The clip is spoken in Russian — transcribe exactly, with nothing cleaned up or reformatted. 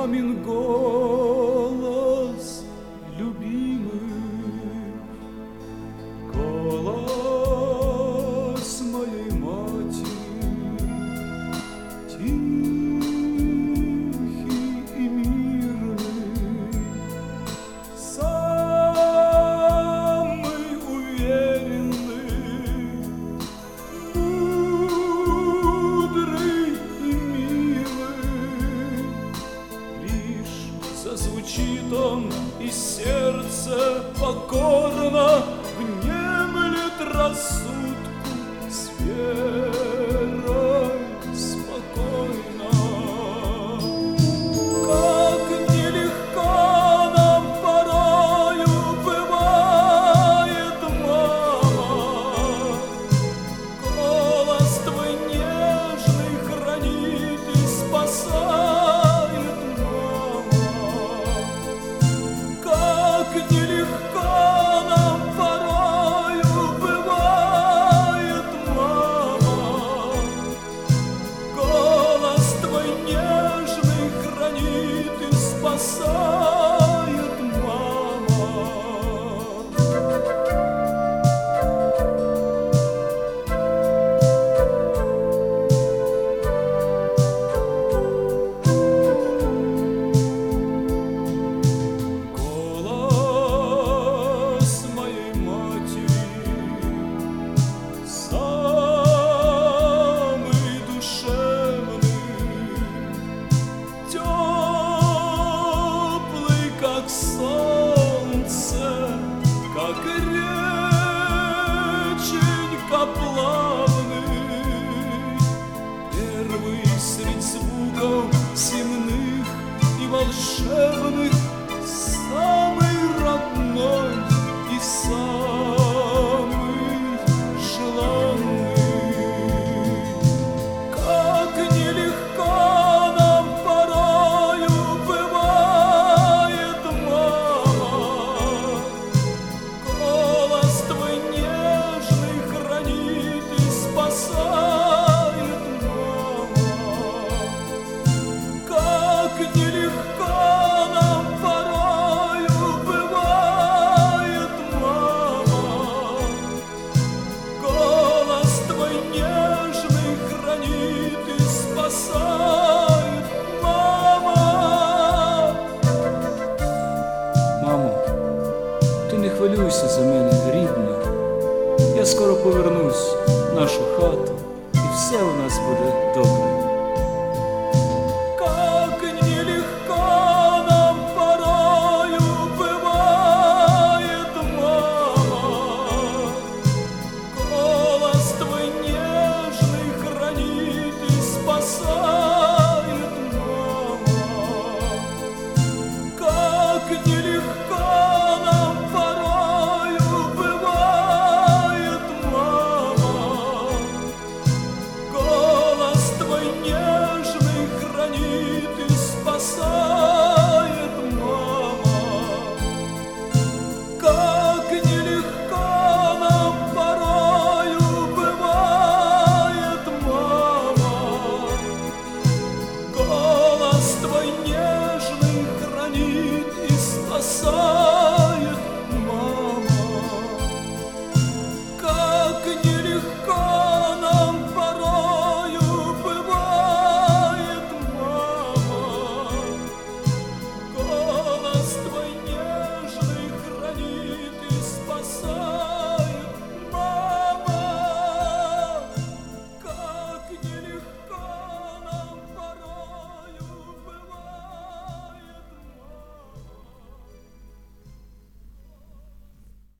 мамин голос любимый, голос моей матери, тихий и мирный, самый уверенный, мудрый и милый. Лишь зазвучит он, и сердце покорно внемлет рассудку с верой спокойно. Как нелегко нам порою бывает, мама, голос твой нежный хранит и спасает, мама. Как нелегко нам порою бывает, мама, голос твой нежный хранит и спасает, мама. Голос моей матери, самый душевный, теплый, как солнце, как реченька плавный, первый средь звуков земных и волшебных, самый родной и самый желанный. Как нелегко нам порою бывает, мама, голос твой нежный хранит и спасает, мама. Как нелегко нам порою бывает, мама, голос твой нежный хранит и спасает, мама. Мамо, ти не хвилюйся за мене, рідна. Я скоро повернусь в нашу хату, і все у нас буде добре.